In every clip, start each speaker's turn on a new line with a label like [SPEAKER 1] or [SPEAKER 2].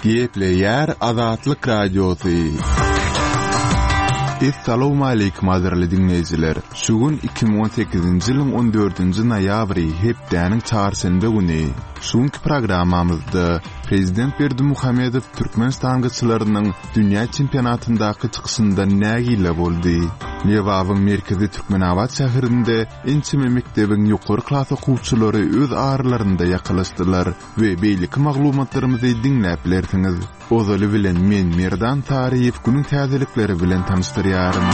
[SPEAKER 1] Gepleyer Azatlyk Radiosu. Assalamu alaykum azarly dinleyijiler. Şugun 2018-nji ýylyň 14-nji noýabry hepdäniň çarşembe güni. Şuňky programmamyzda Prezident Berdimuhamedow Türkmenistan gyçylarynyň dünýä çempionatyndaky çykyşynda nägile boldy. Lewawyň merkezi Türkmenabad şäherinde Ençime mekdebiň ýokary klas okuwçylary öz arlarynda ýakalaşdylar we beýleki maglumatlarymyzy dinläp bilersiňiz. Ozaly bilen men Merdan Tariýew günüň täzelikleri bilen tanışdyrýarym.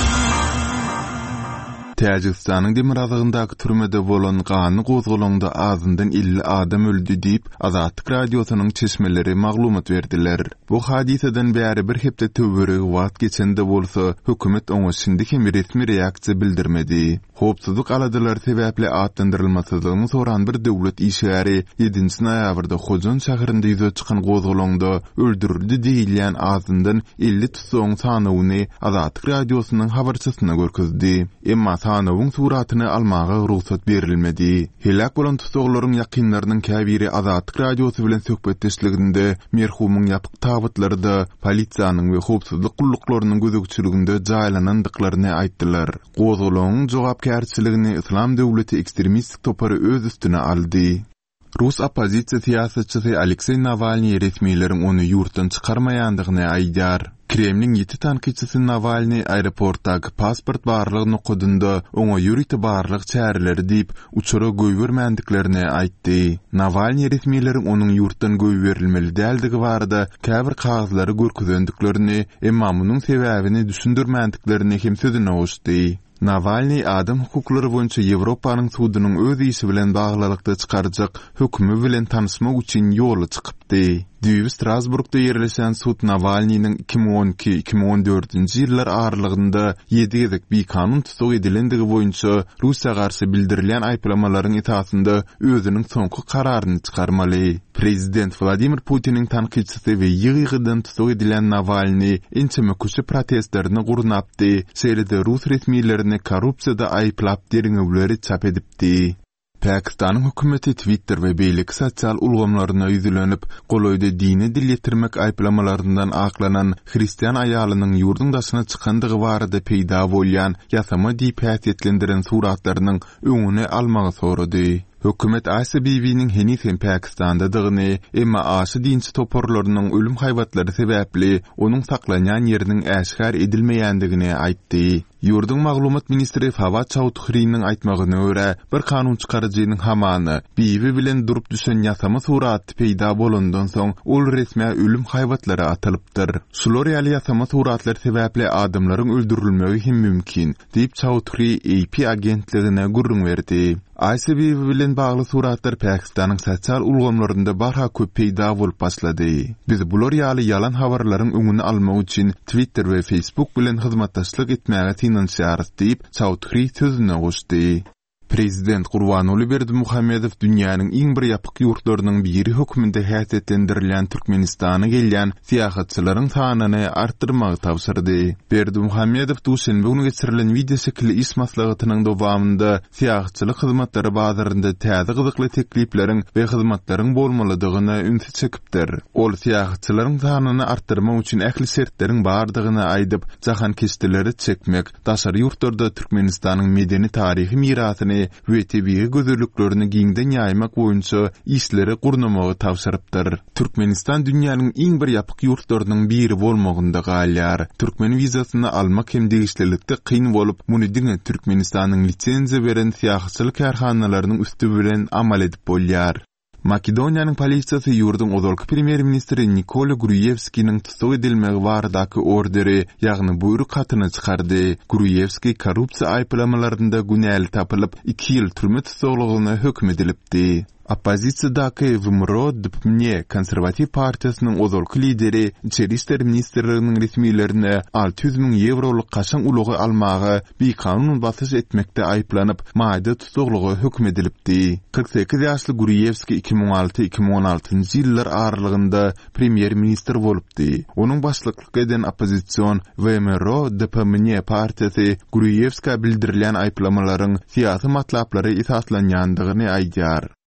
[SPEAKER 1] Täjikistanyň Demirazagyndaky türmede bolan gany gozgolanda azyndan 50 adam öldü diýip Azatlyk radiosynyň çeşmeleri maglumat berdiler. Bu hadiseden bäri bir hepde töwüreg wagt geçende bolsa hökümet oňa şindiki resmi reaksiýa bildirmedi. Hopsuzlyk aladylar sebäpli atlandyrylmasyzlygyny soran bir döwlet işgäri 7-nji noýabrda Hojon şäherinde ýüze çykan gozgolanda öldürildi diýilen azyndan 50 tutsaň sanawyny Azatlyk radiosynyň habarçysyna görkezdi. Emma sanawyň suratyny almaga ruhsat berilmedi. Helak bolan tutsaglaryň ýakynlarynyň käbiri Azatlyk radiosy bilen söhbetdeşliginde merhumyň ýapyk tabutlarynda polisiýanyň we hopsuzlyk gulluklarının gözegçiliginde jaýlanandyklaryny aýtdylar. Gozgolanyň jogapkärçiligini İslam döwleti ekstremistik topary öz üstüne aldy. Rus opozisiýa siýasatçysy Aleksey Navalny resmiýlerin onu ýurtdan çykarmaýandygyny aýdýar. Kremlin 7 tanqidçisi Navalny aeroportdaky pasport barlygyny okudunda oňa ýüriti barlyk çäreleri diýip uçura göý bermändiglerini aýtdy. Navalny resmiýlerin onuň ýurtdan göý berilmeli däldigi barada käbir kagazlary görkezendiklerini, emma munyň sebäbini düşündirmändiglerini hem sözüne goşdy. Navalny adam hukuklary boýunça Ýewropanyň sudynyň öz işi bilen baglylykda çykarjak hökümi bilen tanışmak üçin ýola çykypdy. Düýbi Strasburgda ýerleşen sud Navalnyň 2012-2014-nji ýyllar aralygynda 7 gezek bir kanun tutsak edilendigi boýunça Russiýa garşy bildirilen aýplamalaryň esasynda özüniň soňky kararyny çykarmaly. Prezident Vladimir Putin'in tanqidçisi we ýygydan tutsak edilen Navalny Ençime köşe protestlerini gurnapdy. Şeýlede Rus resmiýlerini korrupsiýada aýplap deriňewleri çap edipdi. Pakistanyň hökümeti Twitter we beýleki sosial ulgamlaryna ýüzlenip, goloýda dini dil ýetirmek aýplamalaryndan aklanan hristiýan aýalynyň ýurdun daşyna çykandygy barada peýda bolýan ýasama diýip häsiýetlendiren suratlarynyň öňüne almagy sorady. Hökümet ASBB'nin henüz Pakistan'dadygyny, emma aşy dinçi toporlarynyň ölüm haýbatlary sebäpli onuň saklanýan ýeriniň äşkar edilmeýändigini aýtdy. Ýurdun maglumat ministri Fawad Chowdhurynyň aýtmagyna görä, bir kanun çykarjynyň hamany bibi bilen durup düşen ýasama suraty peýda bolandan soň ol resmi ölüm haýbatlary atylypdyr. Şular ýaly ýasama suratlar sebäpli adamlaryň öldürilmegi hem mümkin, diýip Chowdhury AP agentligine gurrun berdi. ASBB bilen bagly suratlar Pakistanyň sosial ulgamlarynda barha köp peýda bolup başlady. Biz bular ýaly ýalan habarlaryň öňüni almak üçin Twitter we Facebook bilen hyzmatdaşlyk etmäge tinanýarys diýip Chowdhury sözüne goşdy. Prezident Gurbanuly Berdimuhamedow dünýäniň iň bir ýapyk ýurtlarynyň biri höküminde häsiýetlendirilen Türkmenistana gelýän siýasatçylaryň sanyny artdyrmagy tapşyrdy. Berdimuhamedow duşenbe güni geçirilen video şekilli iş maslahatynyň dowamında siýasatçylyk hyzmatlary bazarynda täze gyzykly teklipleriň we hyzmatlaryň bolmalydygyny ünsi çekipdir. Ol siýasatçylaryň sanyny artdyrmak üçin ähli sertleriň bardygyny aýdyp, jahan keşdileri çekmek, daşary ýurtlarda Türkmenistanyň medeni taryhy mirasyny we tebii gözürlüklerini giňden ýaýmak boýunça işleri gurnamagy tapşyrypdyr. Türkmenistan dünýäniň iň bir ýapyk ýurtlarynyň biri bolmagynda galýar. Türkmen wizasyny almak hem degişlilikde kyn bolup, muny diňe Türkmenistanyň lisensiýa beren siýasatçylyk karhanalarynyň üstü bilen amal edip bolýar. Makedoniýanyň polisiýasy ýurdun ozalky premier ministri Nikola Gruevskiň tutsak edilmegi baradaky orderi, ýagny buyruk hatyny çykardy. Gruevski korrupsiýa aýplamalarynda günäli tapylyp 2 ýyl türme tutsaklygyna hökm edilipdi. Opozisiýadaky VMRO DPMNE Konservativ partiýasynyň ozalky lideri Içeri işler ministrliginiň resmiýlerine 600.000 euroluk kaşan ulugy almagy bir kanun basyş etmekde aýplanyp maýda tutsaklygy hökm edilipdi. 48 ýaşly Gruevski 2006-2016-njy ýyllar aralygynda premier ministr bolupdy. Onuň başlyklyk eden opozisiýon VMRO DPMNE partiýasy Gruevski'e bildirilen aýplamalaryň siýasy matlaplary esaslanýandygyny aýdýar.